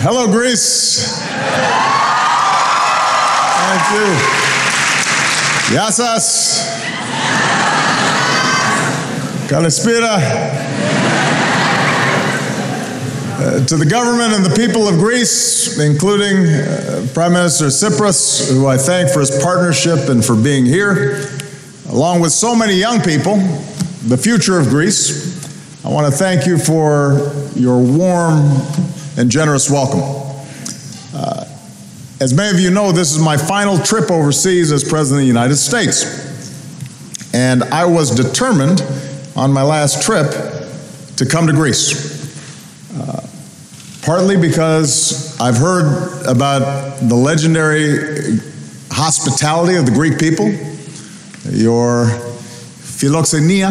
Hello, Greece. Thank you. Yassas. Kalispira. To the government and the people of Greece, including Prime Minister Tsipras, who I thank for his partnership and for being here, along with so many young people, the future of Greece, I want to thank you for your warm and generous welcome. As many of you know, this is my final trip overseas as President of the United States. And I was determined on my last trip to come to Greece. Partly because I've heard about the legendary hospitality of the Greek people, your philoxenia.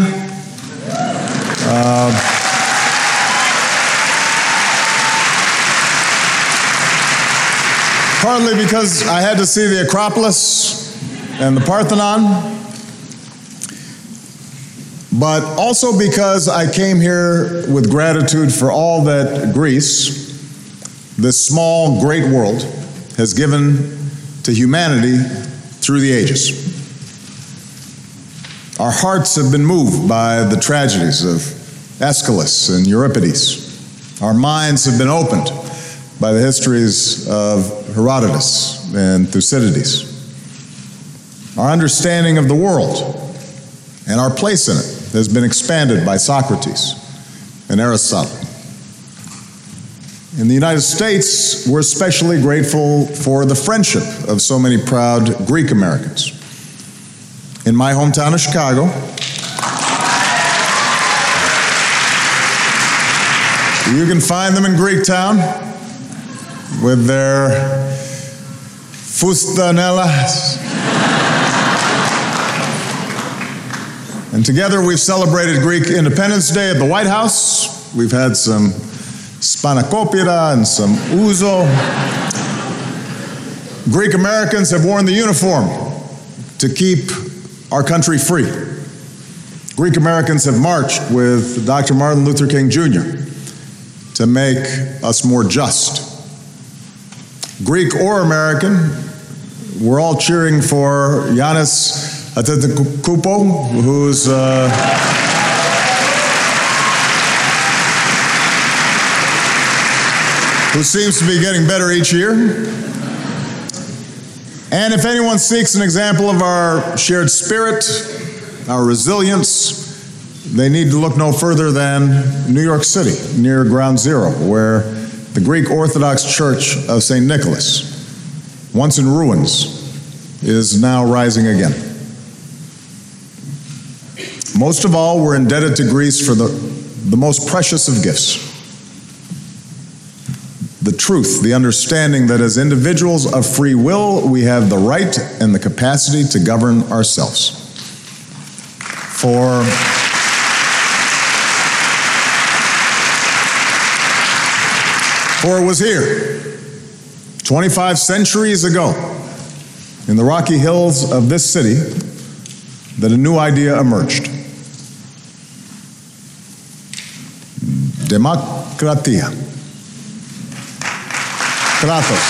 Partly because I had to see the Acropolis and the Parthenon, but also because I came here with gratitude for all that Greece, this small, great world, has given to humanity through the ages. Our hearts have been moved by the tragedies of Aeschylus and Euripides. Our minds have been opened by the histories of Herodotus and Thucydides. Our understanding of the world and our place in it has been expanded by Socrates and Aristotle. In the United States, we're especially grateful for the friendship of so many proud Greek Americans. In my hometown of Chicago, you can find them in Greektown with their fustanellas. And together we've celebrated Greek Independence Day at the White House. We've had some spanakopita and some ouzo. Greek Americans have worn the uniform to keep our country free. Greek Americans have marched with Dr. Martin Luther King Jr. to make us more just. Greek or American, we're all cheering for Giannis Antetokounmpo, who seems to be getting better each year. And if anyone seeks an example of our shared spirit, our resilience, they need to look no further than New York City, near Ground Zero, where the Greek Orthodox Church of St. Nicholas, once in ruins, is now rising again. Most of all, we're indebted to Greece for the most precious of gifts. The truth, the understanding that as individuals of free will, we have the right and the capacity to govern ourselves. For it was here, 25 centuries ago, in the rocky hills of this city, that a new idea emerged. Demokratia. Kratos.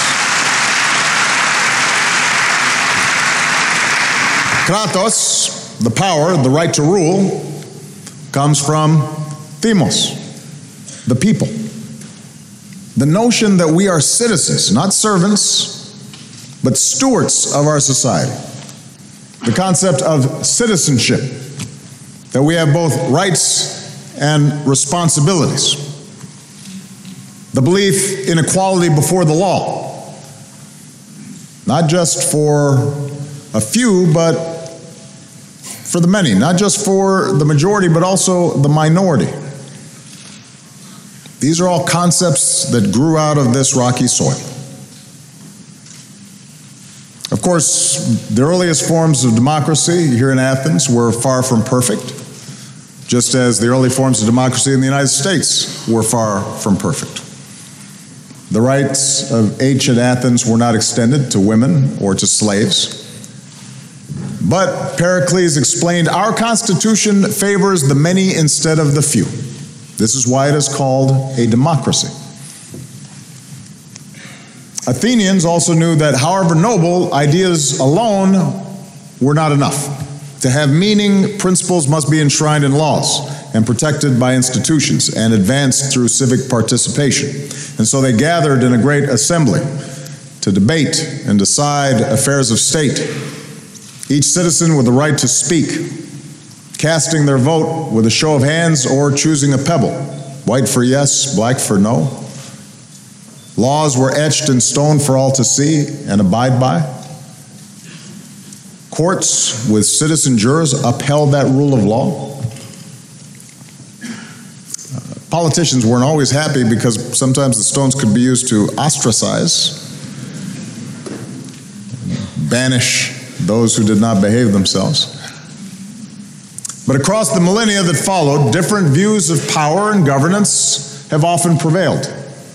Kratos, the power, the right to rule, comes from themos, the people. The notion that we are citizens, not servants, but stewards of our society. The concept of citizenship, that we have both rights and responsibilities. The belief in equality before the law, not just for a few, but for the many, not just for the majority, but also the minority. These are all concepts that grew out of this rocky soil. Of course, the earliest forms of democracy here in Athens were far from perfect, just as the early forms of democracy in the United States were far from perfect. The rights of ancient Athens were not extended to women or to slaves. But Pericles explained, our Constitution favors the many instead of the few. This is why it is called a democracy. Athenians also knew that however noble, ideas alone were not enough. To have meaning, principles must be enshrined in laws and protected by institutions and advanced through civic participation. And so they gathered in a great assembly to debate and decide affairs of state, each citizen with the right to speak, casting their vote with a show of hands or choosing a pebble, white for yes, black for no. Laws were etched in stone for all to see and abide by. Courts with citizen jurors upheld that rule of law. Politicians weren't always happy because sometimes the stones could be used to ostracize, banish those who did not behave themselves. But across the millennia that followed, different views of power and governance have often prevailed.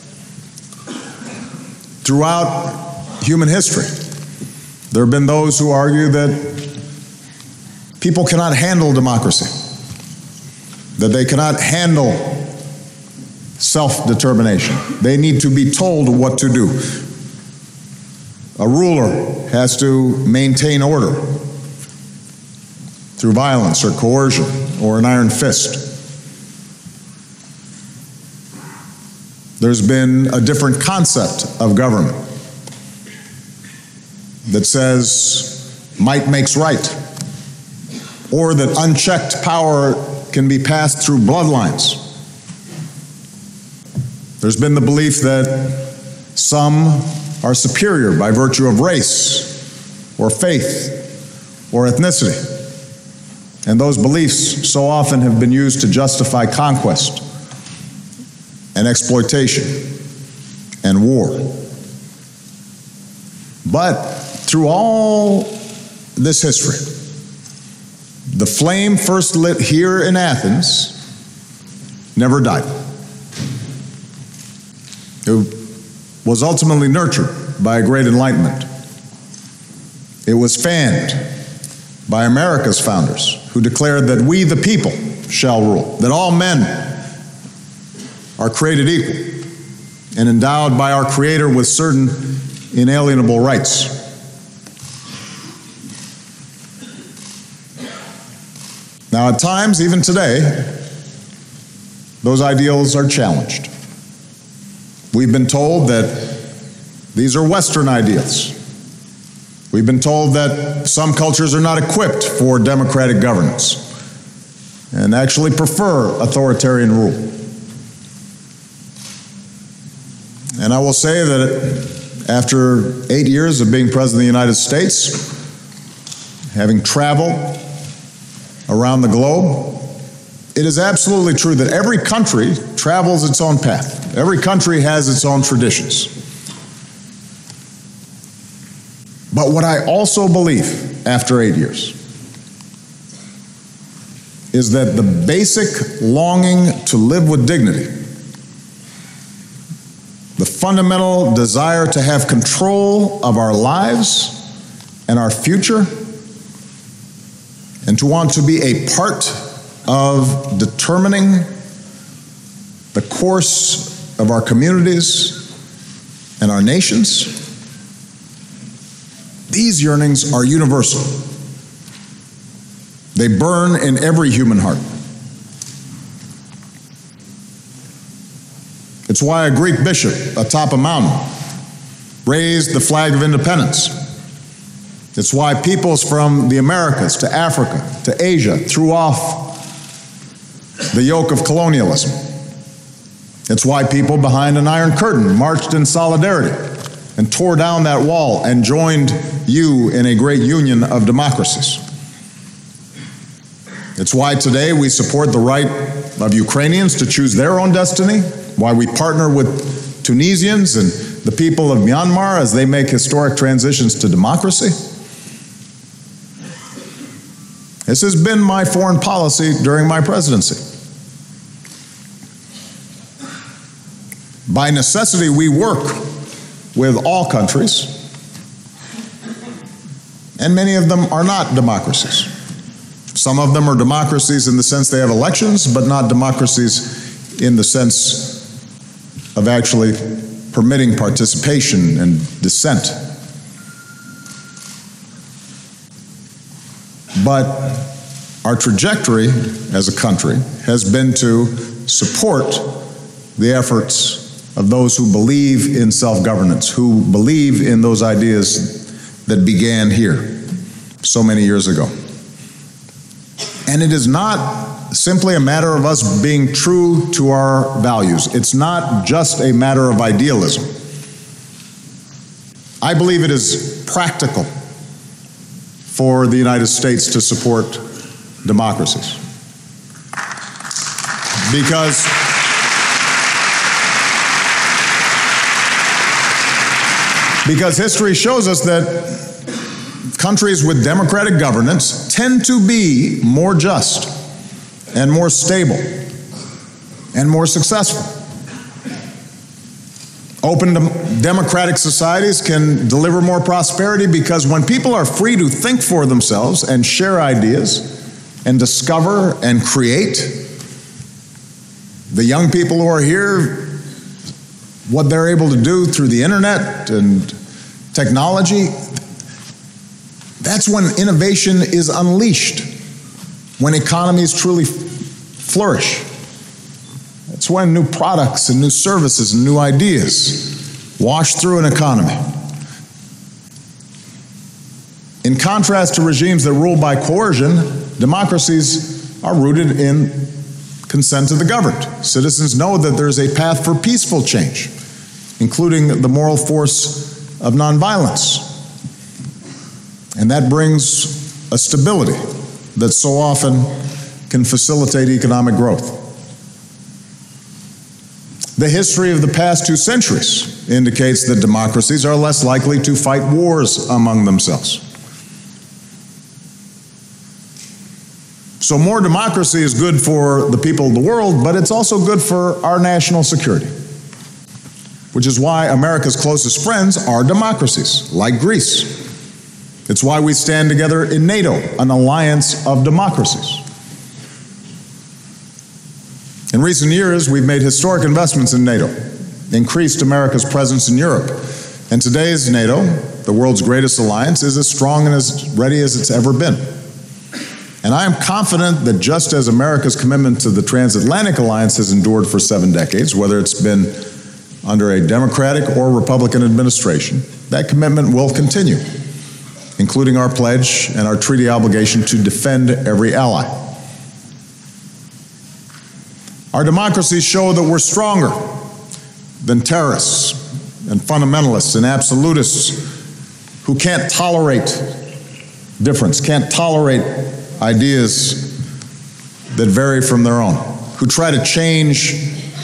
Throughout human history, there have been those who argue that people cannot handle democracy, that they cannot handle self-determination. They need to be told what to do. A ruler has to maintain order through violence or coercion or an iron fist. There's been a different concept of government that says might makes right, or that unchecked power can be passed through bloodlines. There's been the belief that some are superior by virtue of race or faith or ethnicity. And those beliefs so often have been used to justify conquest and exploitation and war. But through all this history, the flame first lit here in Athens never died. It was ultimately nurtured by a great enlightenment. It was fanned by America's founders, who declared that we the people shall rule, that all men are created equal and endowed by our Creator with certain inalienable rights. Now, at times, even today, those ideals are challenged. We've been told that these are Western ideals. We've been told that some cultures are not equipped for democratic governance and actually prefer authoritarian rule. And I will say that after 8 years of being President of the United States, having traveled around the globe, it is absolutely true that every country travels its own path. Every country has its own traditions. But what I also believe after 8 years is that the basic longing to live with dignity, the fundamental desire to have control of our lives and our future, and to want to be a part of determining the course of our communities and our nations, these yearnings are universal. They burn in every human heart. It's why a Greek bishop atop a mountain raised the flag of independence. It's why peoples from the Americas to Africa to Asia threw off the yoke of colonialism. It's why people behind an Iron Curtain marched in solidarity and tore down that wall and joined you in a great union of democracies. It's why today we support the right of Ukrainians to choose their own destiny, why we partner with Tunisians and the people of Myanmar as they make historic transitions to democracy. This has been my foreign policy during my presidency. By necessity, we work with all countries, and many of them are not democracies. Some of them are democracies in the sense they have elections, but not democracies in the sense of actually permitting participation and dissent. But our trajectory as a country has been to support the efforts of those who believe in self-governance, who believe in those ideas that began here so many years ago. And it is not simply a matter of us being true to our values. It's not just a matter of idealism. I believe it is practical for the United States to support democracies. Because history shows us that countries with democratic governance tend to be more just and more stable and more successful. Open democratic societies can deliver more prosperity because when people are free to think for themselves and share ideas and discover and create, the young people who are here, what they're able to do through the internet and technology, that's when innovation is unleashed, when economies truly flourish. That's when new products and new services and new ideas wash through an economy. In contrast to regimes that rule by coercion, democracies are rooted in consent of the governed. Citizens know that there's a path for peaceful change, including the moral force of nonviolence. And that brings a stability that so often can facilitate economic growth. The history of the past 2 centuries indicates that democracies are less likely to fight wars among themselves. So more democracy is good for the people of the world, but it's also good for our national security, which is why America's closest friends are democracies, like Greece. It's why we stand together in NATO, an alliance of democracies. In recent years, we've made historic investments in NATO, increased America's presence in Europe, and today's NATO, the world's greatest alliance, is as strong and as ready as it's ever been. And I am confident that just as America's commitment to the transatlantic alliance has endured for 7 decades, whether it's been under a Democratic or Republican administration, that commitment will continue, including our pledge and our treaty obligation to defend every ally. Our democracies show that we're stronger than terrorists and fundamentalists and absolutists who can't tolerate difference, can't tolerate ideas that vary from their own, who try to change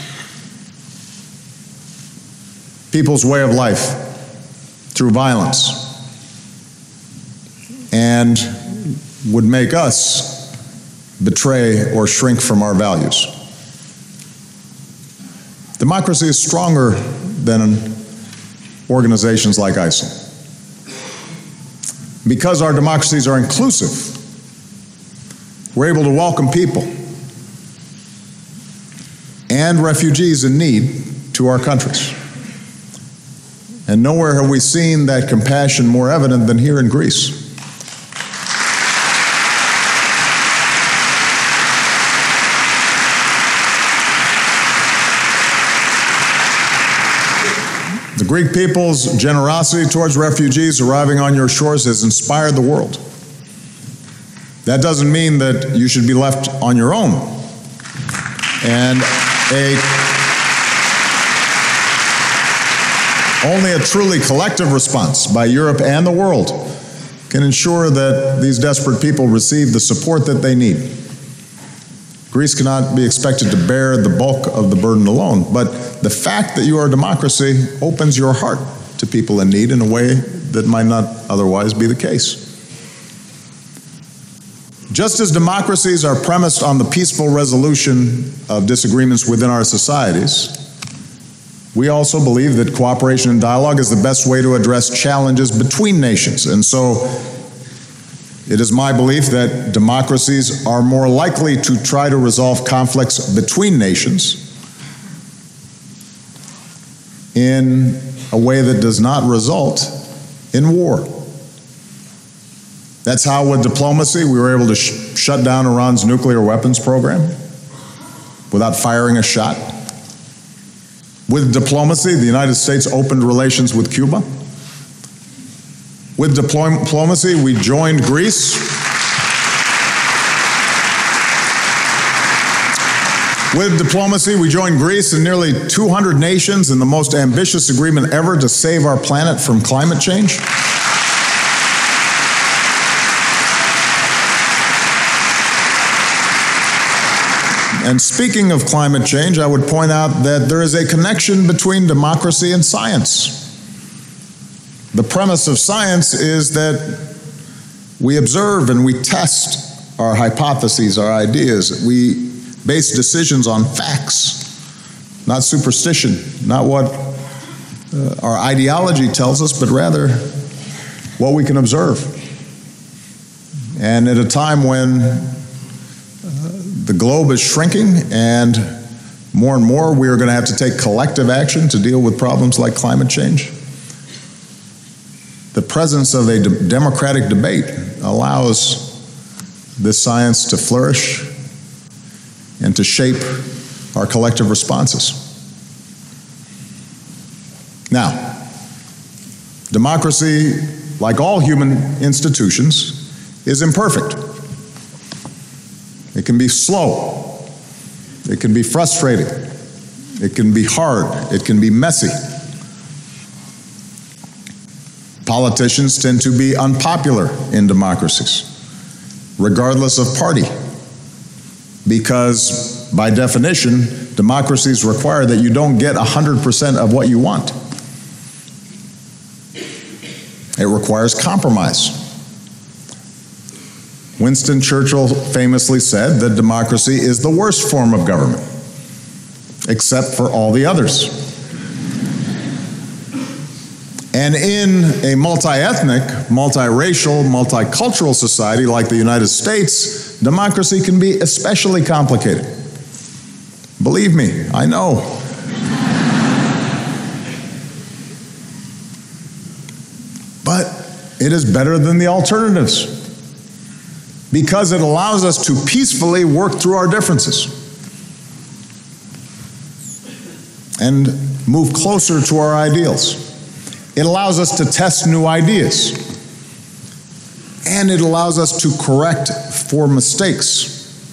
people's way of life through violence and would make us betray or shrink from our values. Democracy is stronger than organizations like ISIL. Because our democracies are inclusive, we're able to welcome people and refugees in need to our countries. And nowhere have we seen that compassion more evident than here in Greece. The Greek people's generosity towards refugees arriving on your shores has inspired the world. That doesn't mean that you should be left on your own. And only a truly collective response by Europe and the world can ensure that these desperate people receive the support that they need. Greece cannot be expected to bear the bulk of the burden alone, but the fact that you are a democracy opens your heart to people in need in a way that might not otherwise be the case. Just as democracies are premised on the peaceful resolution of disagreements within our societies, we also believe that cooperation and dialogue is the best way to address challenges between nations. And so it is my belief that democracies are more likely to try to resolve conflicts between nations in a way that does not result in war. That's how, with diplomacy, we were able to shut down Iran's nuclear weapons program without firing a shot. With diplomacy, the United States opened relations with Cuba. With diplomacy, we joined Greece. With diplomacy, we joined Greece and nearly 200 nations in the most ambitious agreement ever to save our planet from climate change. And speaking of climate change, I would point out that there is a connection between democracy and science. The premise of science is that we observe and we test our hypotheses, our ideas. We base decisions on facts, not superstition, not what our ideology tells us, but rather what we can observe. And at a time when the globe is shrinking and more we are going to have to take collective action to deal with problems like climate change, the presence of a democratic debate allows this science to flourish and to shape our collective responses. Now, democracy, like all human institutions, is imperfect. It can be slow. It can be frustrating. It can be hard. It can be messy. Politicians tend to be unpopular in democracies, regardless of party, because by definition, democracies require that you don't get 100% of what you want. It requires compromise. Winston Churchill famously said that democracy is the worst form of government, except for all the others. And in a multi-ethnic, multiracial, multicultural society like the United States, democracy can be especially complicated. Believe me, I know. But it is better than the alternatives, because it allows us to peacefully work through our differences and move closer to our ideals. It allows us to test new ideas, and it allows us to correct for mistakes.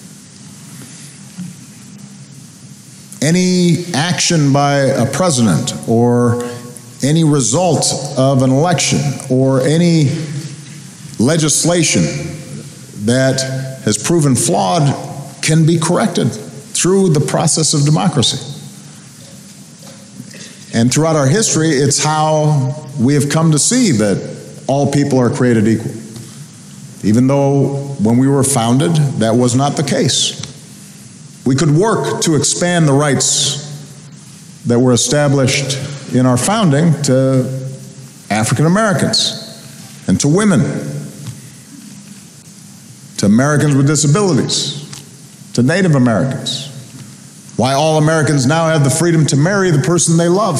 Any action by a president or any result of an election or any legislation that has proven flawed can be corrected through the process of democracy. And throughout our history, it's how we have come to see that all people are created equal, even though when we were founded, that was not the case. We could work to expand the rights that were established in our founding to African Americans and to women, to Americans with disabilities, to Native Americans. Why all Americans now have the freedom to marry the person they love.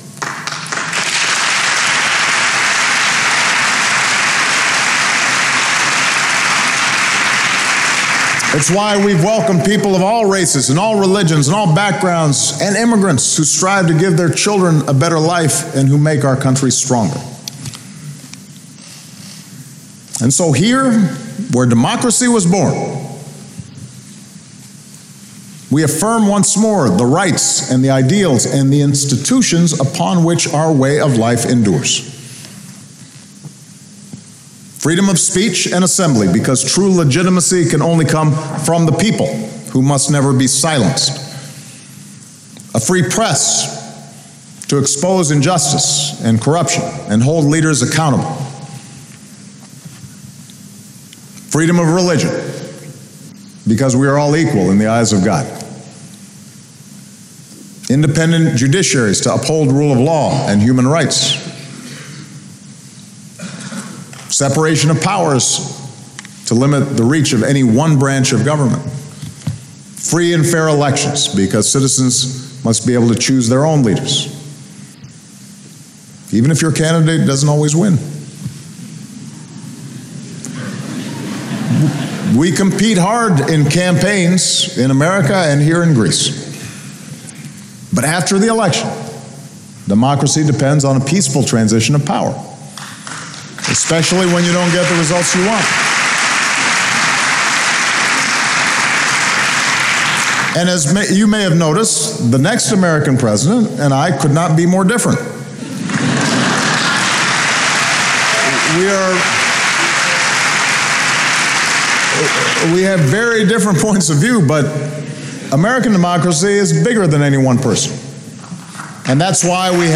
It's why we've welcomed people of all races and all religions and all backgrounds and immigrants who strive to give their children a better life and who make our country stronger. And so here, where democracy was born, we affirm once more the rights and the ideals and the institutions upon which our way of life endures. Freedom of speech and assembly, because true legitimacy can only come from the people, who must never be silenced. A free press to expose injustice and corruption and hold leaders accountable. Freedom of religion, because we are all equal in the eyes of God. Independent judiciaries to uphold rule of law and human rights. Separation of powers to limit the reach of any one branch of government. Free and fair elections, because citizens must be able to choose their own leaders. even if your candidate doesn't always win. We compete hard in campaigns in America and here in Greece. But after the election, democracy depends on a peaceful transition of power, especially when you don't get the results you want. And as you may have noticed, the next American president and I could not be more different. We have very different points of view, but American democracy is bigger than any one person. And that's why we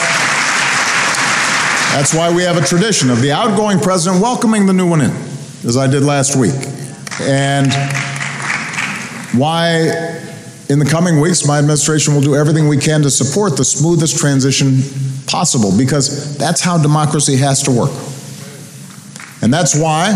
have a tradition of the outgoing president welcoming the new one in, as I did last week. And why in the coming weeks my administration will do everything we can to support the smoothest transition possible, because that's how democracy has to work. And that's why,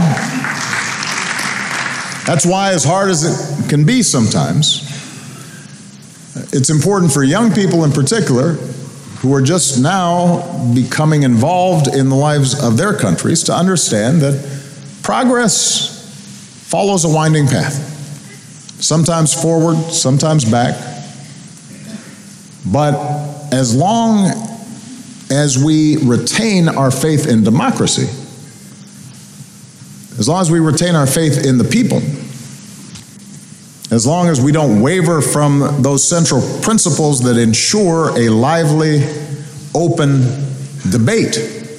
as hard as it can be sometimes, it's important for young people in particular, who are just now becoming involved in the lives of their countries, to understand that progress follows a winding path. Sometimes forward, sometimes back. But as long as we retain our faith in democracy, as long as we retain our faith in the people, as long as we don't waver from those central principles that ensure a lively, open debate,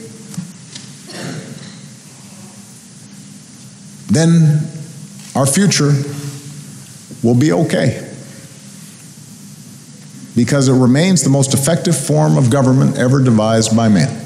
then our future will be okay. Because it remains the most effective form of government ever devised by man.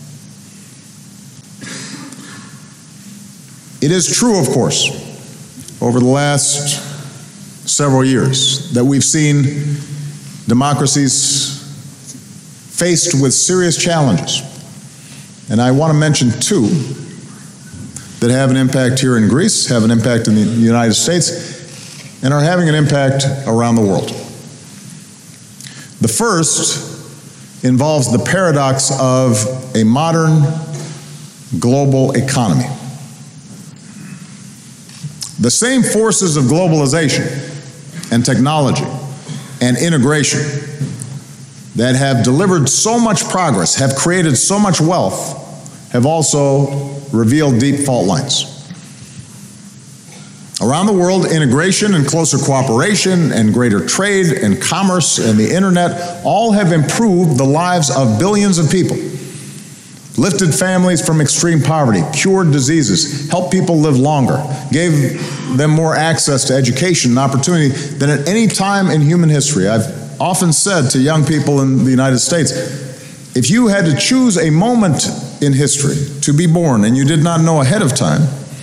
It is true, of course, over the last several years that we've seen democracies faced with serious challenges. And I want to mention two that have an impact here in Greece, have an impact in the United States, and are having an impact around the world. The first involves the paradox of a modern global economy. The same forces of globalization and technology and integration that have delivered so much progress, have created so much wealth, have also revealed deep fault lines. Around the world, integration and closer cooperation and greater trade and commerce and the internet all have improved the lives of billions of people, lifted families from extreme poverty, cured diseases, helped people live longer, gave them more access to education and opportunity than at any time in human history. I've often said to young people in the United States, if you had to choose a moment in history to be born and you did not know ahead of time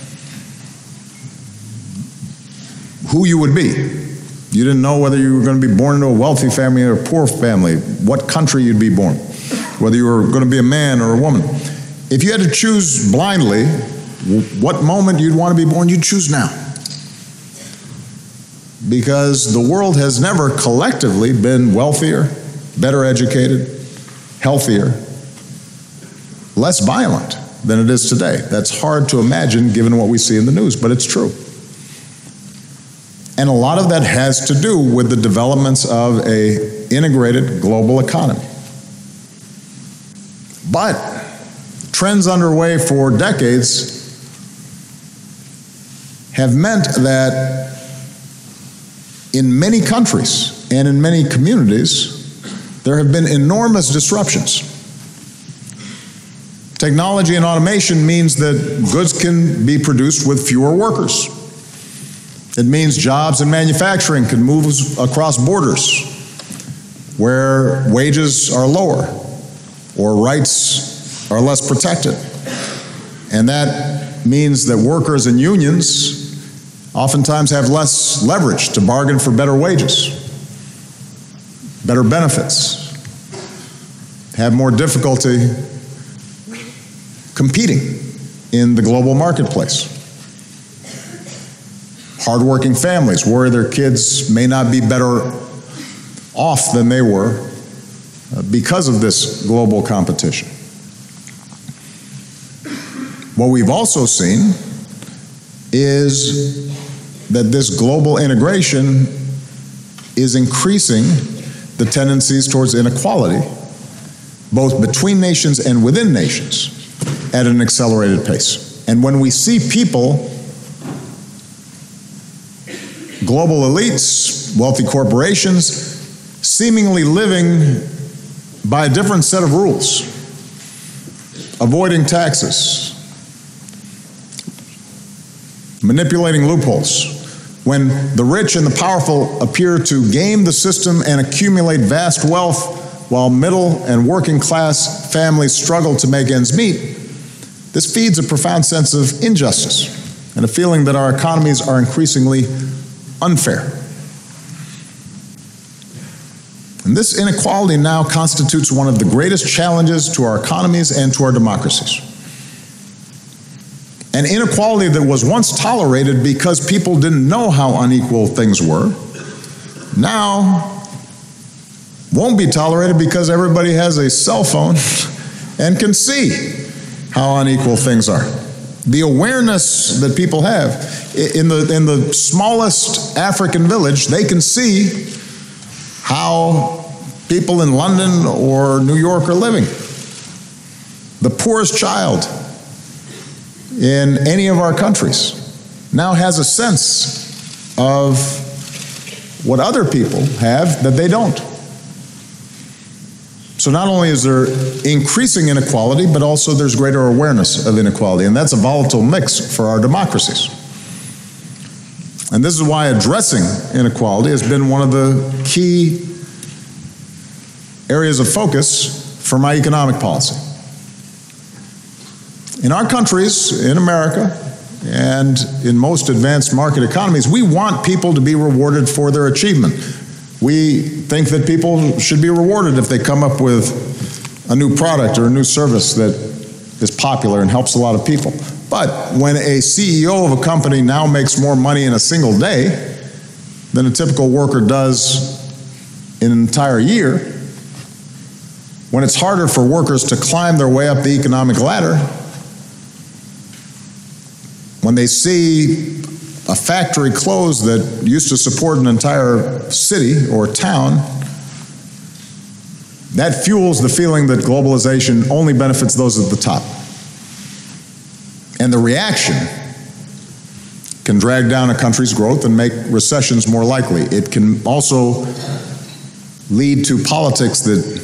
who you would be, you didn't know whether you were going to be born into a wealthy family or a poor family, what country you'd be born, whether you were going to be a man or a woman. If you had to choose blindly what moment you'd want to be born, you'd choose now. Because the world has never collectively been wealthier, better educated, healthier, less violent than it is today. That's hard to imagine given what we see in the news, but it's true. And a lot of that has to do with the developments of an integrated global economy. But trends underway for decades have meant that in many countries and in many communities, there have been enormous disruptions. Technology and automation means that goods can be produced with fewer workers. It means jobs in manufacturing can move across borders where wages are lower or rights are less protected. And that means that workers and unions oftentimes have less leverage to bargain for better wages, better benefits, have more difficulty competing in the global marketplace. Hardworking families worry their kids may not be better off than they were because of this global competition. What we've also seen is that this global integration is increasing the tendencies towards inequality, both between nations and within nations, at an accelerated pace. And when we see people, global elites, wealthy corporations, seemingly living by a different set of rules, avoiding taxes, manipulating loopholes, when the rich and the powerful appear to game the system and accumulate vast wealth while middle and working class families struggle to make ends meet, this feeds a profound sense of injustice and a feeling that our economies are increasingly unfair. And this inequality now constitutes one of the greatest challenges to our economies and to our democracies. An inequality that was once tolerated because people didn't know how unequal things were, now won't be tolerated because everybody has a cell phone and can see how unequal things are. The awareness that people have, in the smallest African village, they can see how people in London or New York are living. The poorest child in any of our countries now has a sense of what other people have that they don't. So not only is there increasing inequality, but also there's greater awareness of inequality, and that's a volatile mix for our democracies. And this is why addressing inequality has been one of the key areas of focus for my economic policy. In our countries, in America, and in most advanced market economies, we want people to be rewarded for their achievement. We think that people should be rewarded if they come up with a new product or a new service that is popular and helps a lot of people. But when a CEO of a company now makes more money in a single day than a typical worker does in an entire year, when it's harder for workers to climb their way up the economic ladder, when they see a factory close that used to support an entire city or town, that fuels the feeling that globalization only benefits those at the top. And the reaction can drag down a country's growth and make recessions more likely. It can also lead to politics that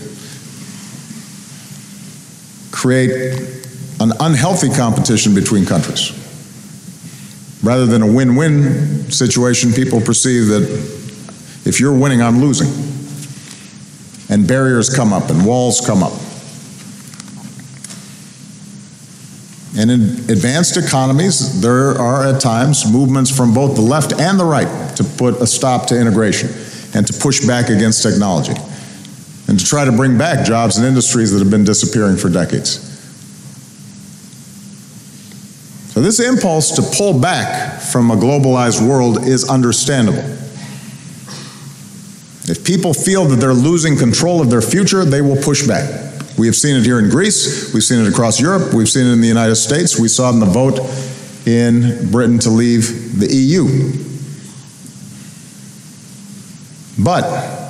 create an unhealthy competition between countries. Rather than a win-win situation, people perceive that if you're winning, I'm losing. And barriers come up and walls come up. And in advanced economies, there are at times movements from both the left and the right to put a stop to integration and to push back against technology and to try to bring back jobs and industries that have been disappearing for decades. So this impulse to pull back from a globalized world is understandable. If people feel that they're losing control of their future, they will push back. We have seen it here in Greece, we've seen it across Europe, we've seen it in the United States, we saw it in the vote in Britain to leave the EU. But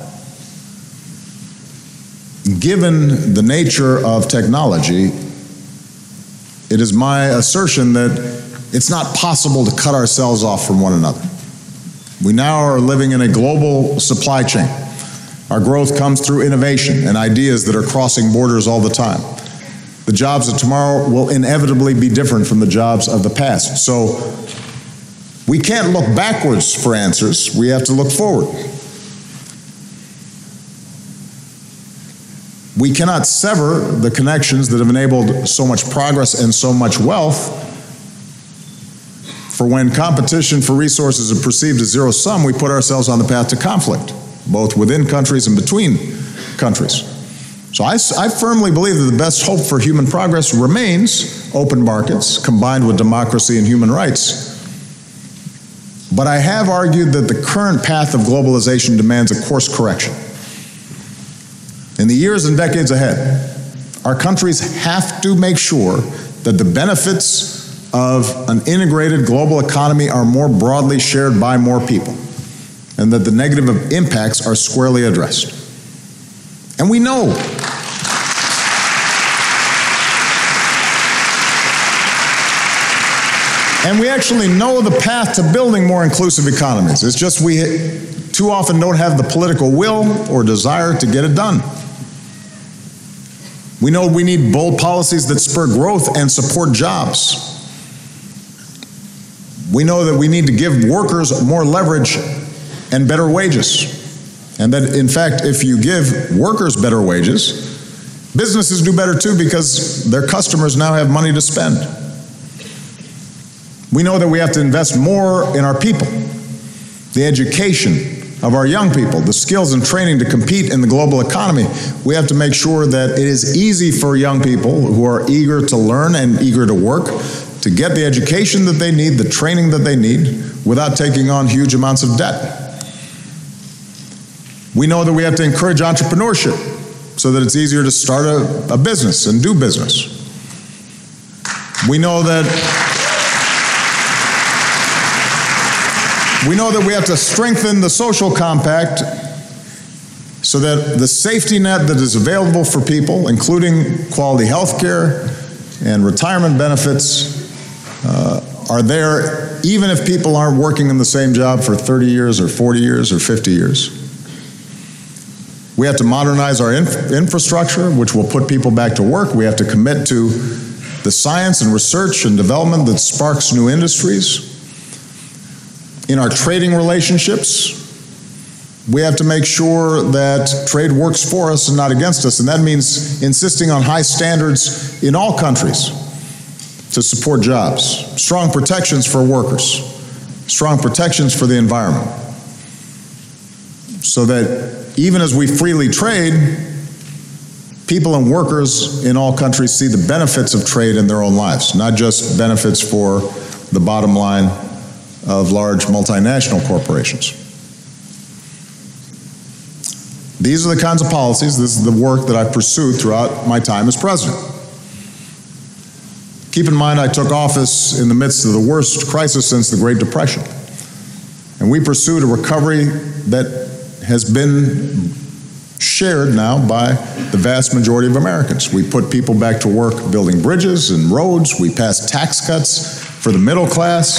given the nature of technology, it is my assertion that it's not possible to cut ourselves off from one another. We now are living in a global supply chain. Our growth comes through innovation and ideas that are crossing borders all the time. The jobs of tomorrow will inevitably be different from the jobs of the past. So we can't look backwards for answers. We have to look forward. We cannot sever the connections that have enabled so much progress and so much wealth. For when competition for resources is perceived as zero-sum, we put ourselves on the path to conflict, both within countries and between countries. So I firmly believe that the best hope for human progress remains open markets combined with democracy and human rights. But I have argued that the current path of globalization demands a course correction. In the years and decades ahead, our countries have to make sure that the benefits of an integrated global economy are more broadly shared by more people, and that the negative impacts are squarely addressed. And we know we actually know the path to building more inclusive economies. It's just we too often don't have the political will or desire to get it done. We know we need bold policies that spur growth and support jobs. We know that we need to give workers more leverage and better wages. And that, in fact, if you give workers better wages, businesses do better too because their customers now have money to spend. We know that we have to invest more in our people, the education of our young people, the skills and training to compete in the global economy. We have to make sure that it is easy for young people who are eager to learn and eager to work to get the education that they need, the training that they need, without taking on huge amounts of debt. We know that we have to encourage entrepreneurship so that it's easier to start a business and do business. We know that we have to strengthen the social compact so that the safety net that is available for people, including quality health care and retirement benefits, are there even if people aren't working in the same job for 30 years or 40 years or 50 years. We have to modernize our infrastructure, which will put people back to work. We have to commit to the science and research and development that sparks new industries. In our trading relationships, we have to make sure that trade works for us and not against us, and that means insisting on high standards in all countries to support jobs, strong protections for workers, strong protections for the environment, so that even as we freely trade, people and workers in all countries see the benefits of trade in their own lives, not just benefits for the bottom line of large multinational corporations. These are the kinds of policies, this is the work that I pursued throughout my time as president. Keep in mind, I took office in the midst of the worst crisis since the Great Depression. And we pursued a recovery that has been shared now by the vast majority of Americans. We put people back to work building bridges and roads. We passed tax cuts for the middle class.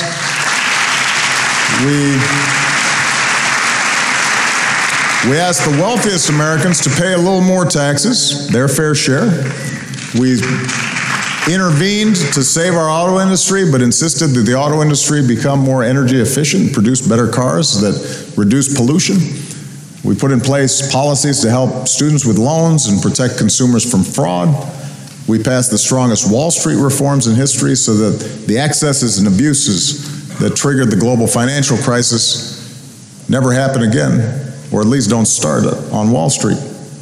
We asked the wealthiest Americans to pay a little more taxes, their fair share. We intervened to save our auto industry, but insisted that the auto industry become more energy efficient, produce better cars that reduce pollution. We put in place policies to help students with loans and protect consumers from fraud. We passed the strongest Wall Street reforms in history so that the excesses and abuses that triggered the global financial crisis never happen again, or at least don't start on Wall Street.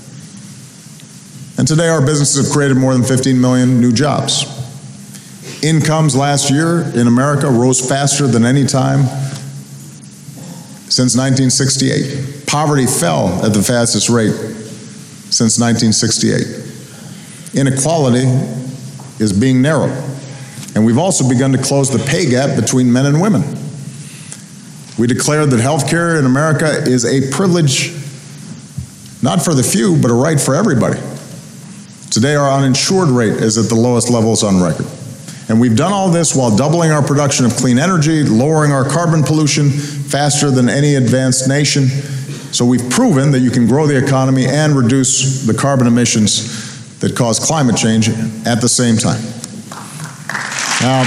And today our businesses have created more than 15 million new jobs. Incomes last year in America rose faster than any time since 1968. Poverty fell at the fastest rate since 1968. Inequality is being narrowed. And we've also begun to close the pay gap between men and women. We declared that health care in America is a privilege, not for the few, but a right for everybody. Today, our uninsured rate is at the lowest levels on record. And we've done all this while doubling our production of clean energy, lowering our carbon pollution faster than any advanced nation. So we've proven that you can grow the economy and reduce the carbon emissions that cause climate change at the same time. Now,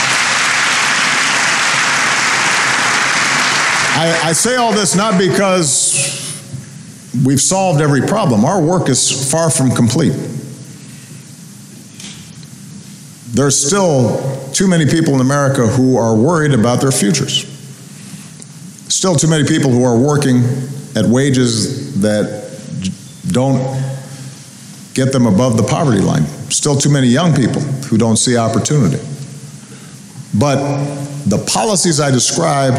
I say all this not because we've solved every problem. Our work is far from complete. There's still too many people in America who are worried about their futures. Still too many people who are working at wages that don't get them above the poverty line. Still too many young people who don't see opportunity. But the policies I describe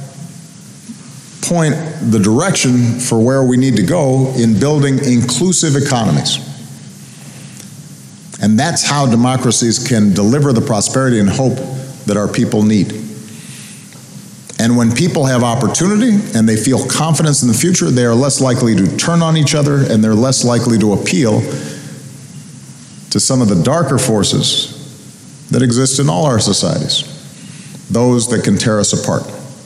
point the direction for where we need to go in building inclusive economies. And that's how democracies can deliver the prosperity and hope that our people need. And when people have opportunity and they feel confidence in the future, they are less likely to turn on each other, and they're less likely to appeal to some of the darker forces that exist in all our societies, those that can tear us apart.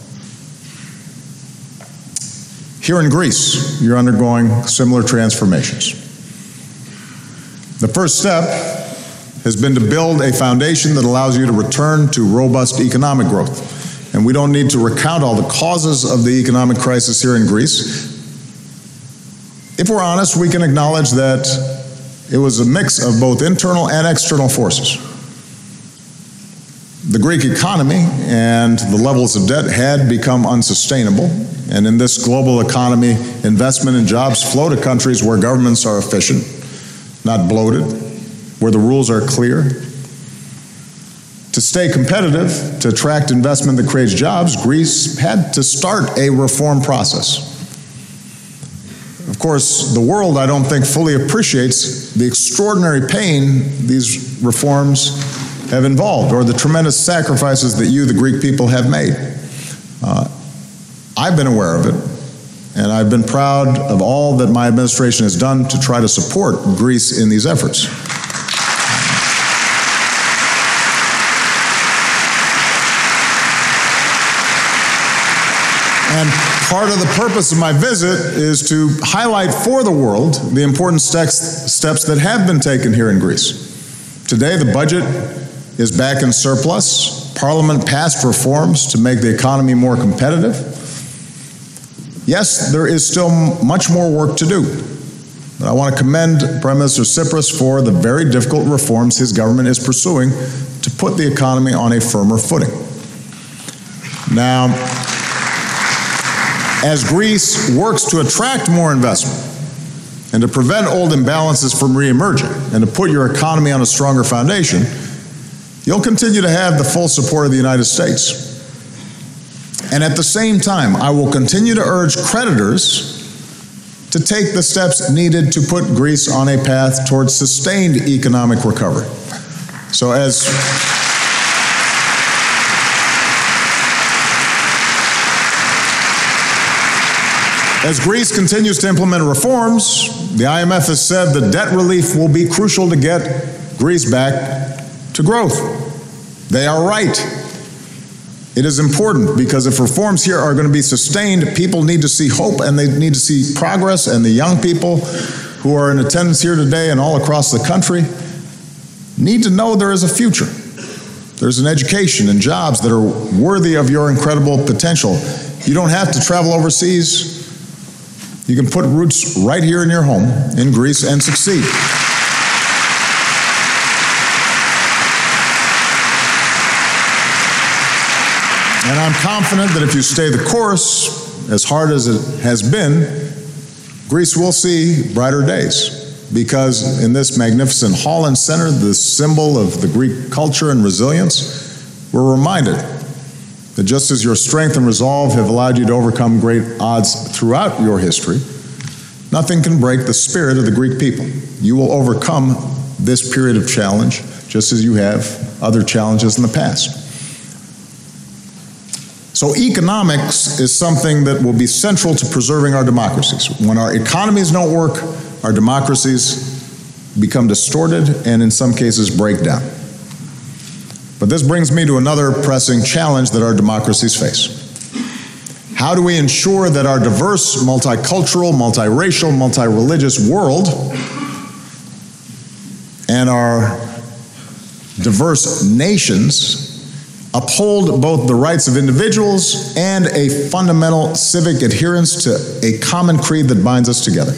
Here in Greece, you're undergoing similar transformations. The first step has been to build a foundation that allows you to return to robust economic growth. And we don't need to recount all the causes of the economic crisis here in Greece. If we're honest, we can acknowledge that it was a mix of both internal and external forces. The Greek economy and the levels of debt had become unsustainable. And in this global economy, investment and jobs flow to countries where governments are efficient, not bloated, where the rules are clear. To stay competitive, to attract investment that creates jobs, Greece had to start a reform process. Of course, the world, I don't think, fully appreciates the extraordinary pain these reforms have involved, or the tremendous sacrifices that you, the Greek people, have made. I've been aware of it, and I've been proud of all that my administration has done to try to support Greece in these efforts. And part of the purpose of my visit is to highlight for the world the important steps that have been taken here in Greece. Today, the budget is back in surplus. Parliament passed reforms to make the economy more competitive. Yes, there is still much more work to do. But I want to commend Prime Minister Tsipras for the very difficult reforms his government is pursuing to put the economy on a firmer footing. Now, as Greece works to attract more investment and to prevent old imbalances from reemerging and to put your economy on a stronger foundation, you'll continue to have the full support of the United States. And at the same time, I will continue to urge creditors to take the steps needed to put Greece on a path towards sustained economic recovery. So As Greece continues to implement reforms, the IMF has said that debt relief will be crucial to get Greece back to growth. They are right. It is important because if reforms here are going to be sustained, people need to see hope and they need to see progress, and the young people who are in attendance here today and all across the country need to know there is a future. There's an education and jobs that are worthy of your incredible potential. You don't have to travel overseas. You can put roots right here in your home in Greece and succeed. And I'm confident that if you stay the course, as hard as it has been, Greece will see brighter days. Because in this magnificent hall and center, the symbol of the Greek culture and resilience, we're reminded that just as your strength and resolve have allowed you to overcome great odds throughout your history, nothing can break the spirit of the Greek people. You will overcome this period of challenge, just as you have other challenges in the past. So economics is something that will be central to preserving our democracies. When our economies don't work, our democracies become distorted and in some cases break down. But this brings me to another pressing challenge that our democracies face. How do we ensure that our diverse, multicultural, multiracial, multireligious world and our diverse nations uphold both the rights of individuals and a fundamental civic adherence to a common creed that binds us together?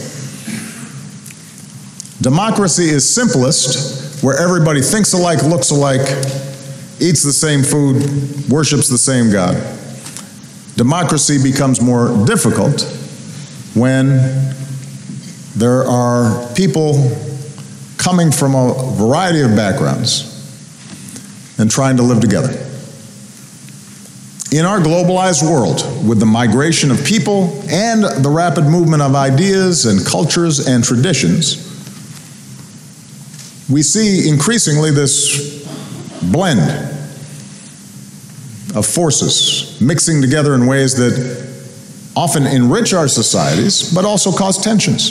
Democracy is simplest where everybody thinks alike, looks alike, eats the same food, worships the same God. Democracy becomes more difficult when there are people coming from a variety of backgrounds and trying to live together. In our globalized world, with the migration of people and the rapid movement of ideas and cultures and traditions, we see increasingly this blend of forces mixing together in ways that often enrich our societies, but also cause tensions.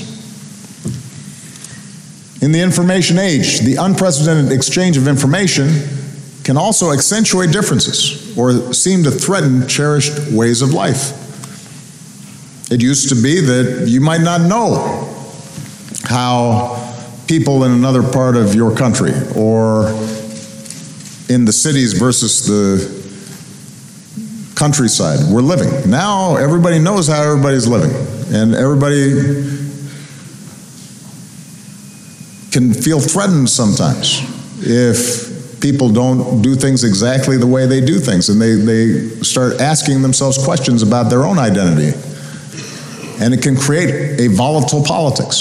In the information age, the unprecedented exchange of information can also accentuate differences or seem to threaten cherished ways of life. It used to be that you might not know how people in another part of your country or in the cities versus the countryside were living. Now everybody knows how everybody's living, and everybody can feel threatened sometimes if people don't do things exactly the way they do things, and they start asking themselves questions about their own identity. And it can create a volatile politics.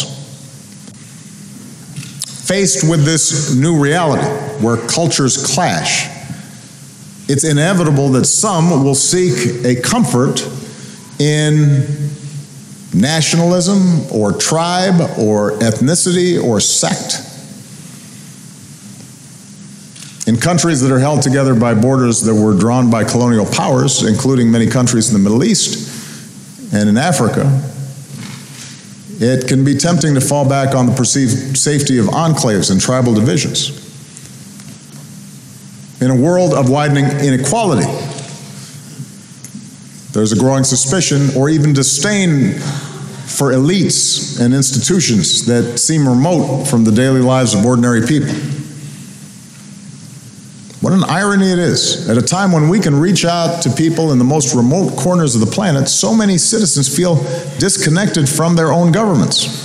Faced with this new reality where cultures clash, it's inevitable that some will seek a comfort in nationalism or tribe or ethnicity or sect. In countries that are held together by borders that were drawn by colonial powers, including many countries in the Middle East and in Africa, it can be tempting to fall back on the perceived safety of enclaves and tribal divisions. In a world of widening inequality, there's a growing suspicion or even disdain for elites and institutions that seem remote from the daily lives of ordinary people. What an irony it is. At a time when we can reach out to people in the most remote corners of the planet, so many citizens feel disconnected from their own governments.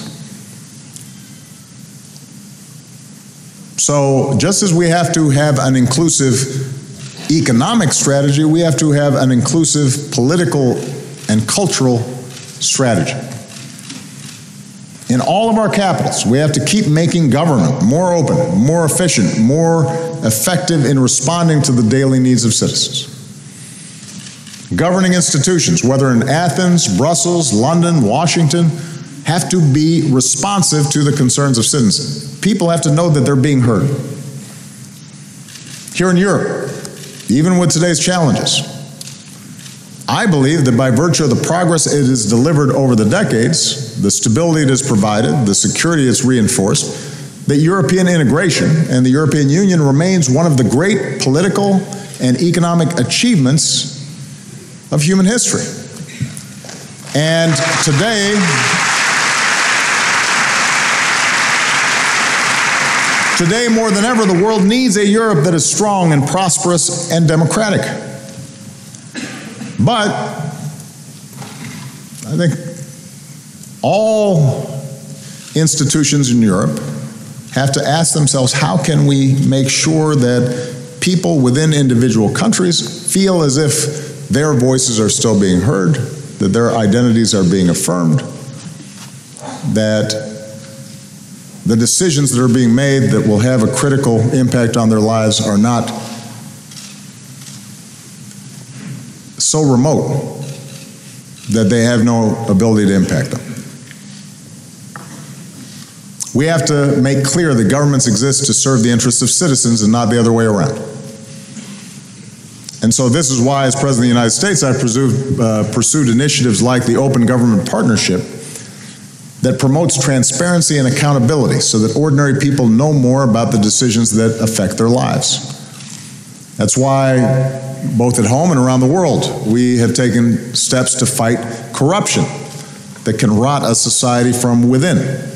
So just as we have to have an inclusive economic strategy, we have to have an inclusive political and cultural strategy. In all of our capitals, we have to keep making government more open, more efficient, more effective in responding to the daily needs of citizens. Governing institutions, whether in Athens, Brussels, London, Washington, have to be responsive to the concerns of citizens. People have to know that they're being heard. Here in Europe, even with today's challenges, I believe that by virtue of the progress it has delivered over the decades, the stability it has provided, the security it's reinforced, that European integration and the European Union remains one of the great political and economic achievements of human history. And today more than ever, the world needs a Europe that is strong and prosperous and democratic. But I think all institutions in Europe have to ask themselves, how can we make sure that people within individual countries feel as if their voices are still being heard, that their identities are being affirmed, that the decisions that are being made that will have a critical impact on their lives are not so remote that they have no ability to impact them. We have to make clear that governments exist to serve the interests of citizens and not the other way around. And so this is why, as President of the United States, I've pursued initiatives like the Open Government Partnership that promotes transparency and accountability so that ordinary people know more about the decisions that affect their lives. That's why, both at home and around the world, we have taken steps to fight corruption that can rot a society from within.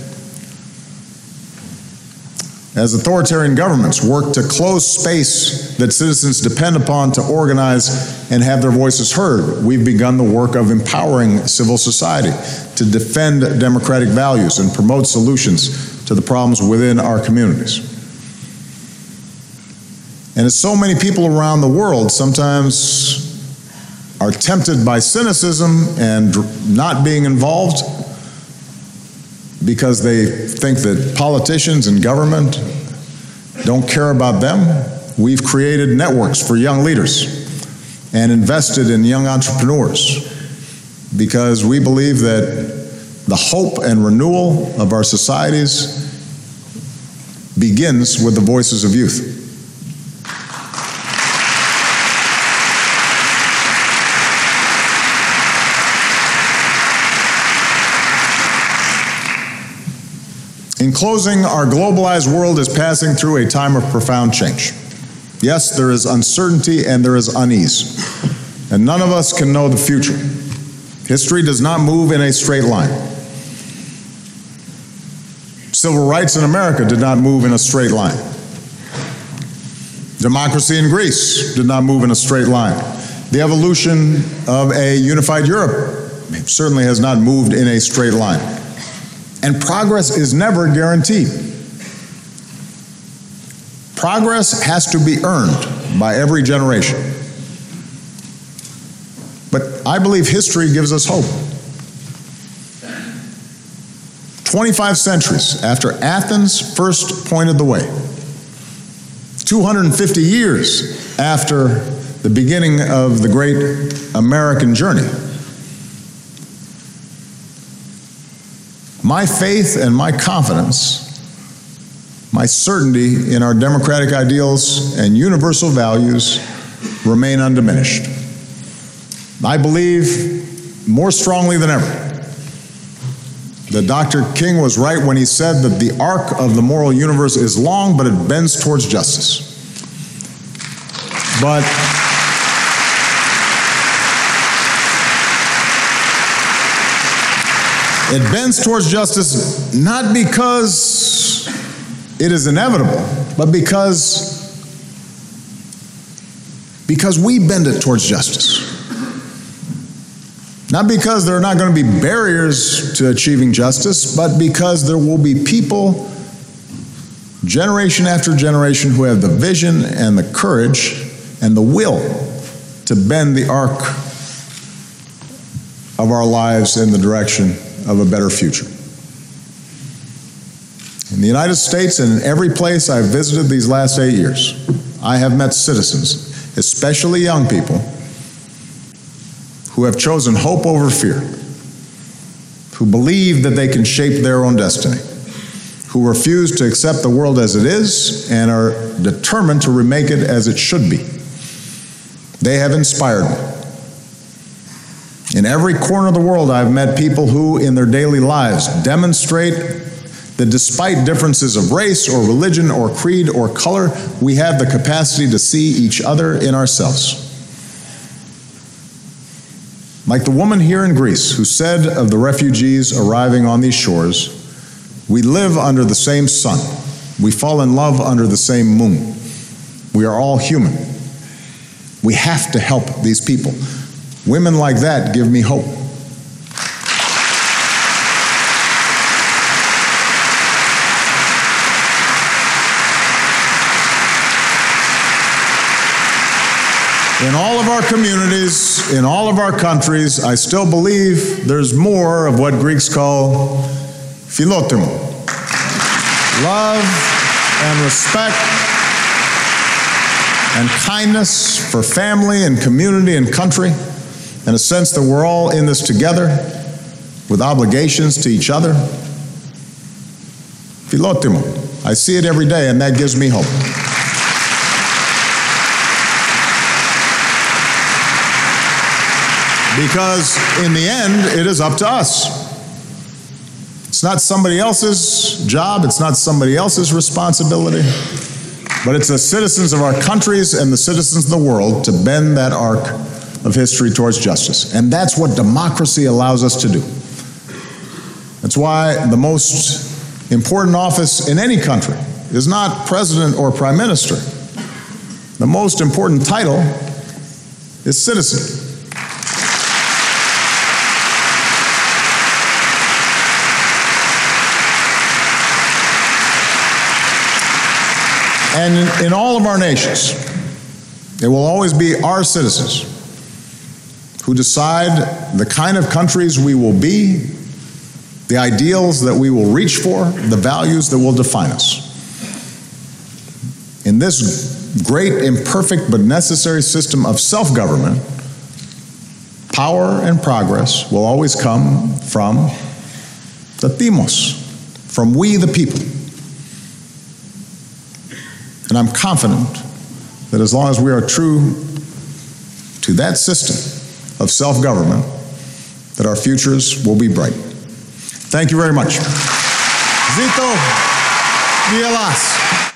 As authoritarian governments work to close space that citizens depend upon to organize and have their voices heard, we've begun the work of empowering civil society to defend democratic values and promote solutions to the problems within our communities. And as so many people around the world sometimes are tempted by cynicism and not being involved because they think that politicians and government don't care about them, we've created networks for young leaders and invested in young entrepreneurs because we believe that the hope and renewal of our societies begins with the voices of youth. In closing, our globalized world is passing through a time of profound change. Yes, there is uncertainty and there is unease, and none of us can know the future. History does not move in a straight line. Civil rights in America did not move in a straight line. Democracy in Greece did not move in a straight line. The evolution of a unified Europe certainly has not moved in a straight line. And progress is never guaranteed. Progress has to be earned by every generation. But I believe history gives us hope. 25 centuries after Athens first pointed the way, 250 years after the beginning of the great American journey, my faith and my confidence, my certainty in our democratic ideals and universal values remain undiminished. I believe more strongly than ever that Dr. King was right when he said that the arc of the moral universe is long, but it bends towards justice. But it bends towards justice not because it is inevitable, but because we bend it towards justice. Not because there are not going to be barriers to achieving justice, but because there will be people, generation after generation, who have the vision and the courage and the will to bend the arc of our lives in the direction of a better future. In the United States and in every place I've visited these last 8 years, I have met citizens, especially young people, who have chosen hope over fear, who believe that they can shape their own destiny, who refuse to accept the world as it is and are determined to remake it as it should be. They have inspired me. In every corner of the world, I've met people who, in their daily lives, demonstrate that despite differences of race or religion or creed or color, we have the capacity to see each other in ourselves. Like the woman here in Greece who said of the refugees arriving on these shores, we live under the same sun. We fall in love under the same moon. We are all human. We have to help these people. Women like that give me hope. In all of our communities, in all of our countries, I still believe there's more of what Greeks call philotimo. Love and respect and kindness for family and community and country, and a sense that we're all in this together with obligations to each other. Philotimo. I see it every day, and that gives me hope. Because in the end, it is up to us. It's not somebody else's job, it's not somebody else's responsibility, but it's the citizens of our countries and the citizens of the world to bend that arc of history towards justice. And that's what democracy allows us to do. That's why the most important office in any country is not president or prime minister. The most important title is citizen. And in all of our nations, it will always be our citizens who decide the kind of countries we will be, the ideals that we will reach for, the values that will define us. In this great, imperfect, but necessary system of self-government, power and progress will always come from the demos, from we the people. And I'm confident that as long as we are true to that system of self-government, that our futures will be bright. Thank you very much. Zito Villas.